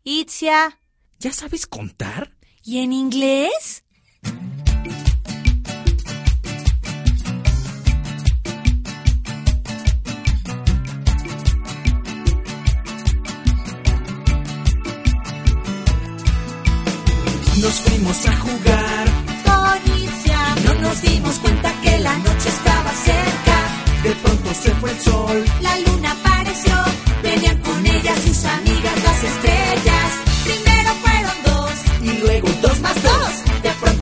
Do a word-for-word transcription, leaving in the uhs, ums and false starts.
Itzia. ¿Ya sabes contar? ¿Y en inglés? Nos fuimos a jugar Con Itzia. y no nos dimos cuenta que la noche estaba cerca. De pronto se fue el sol. La luna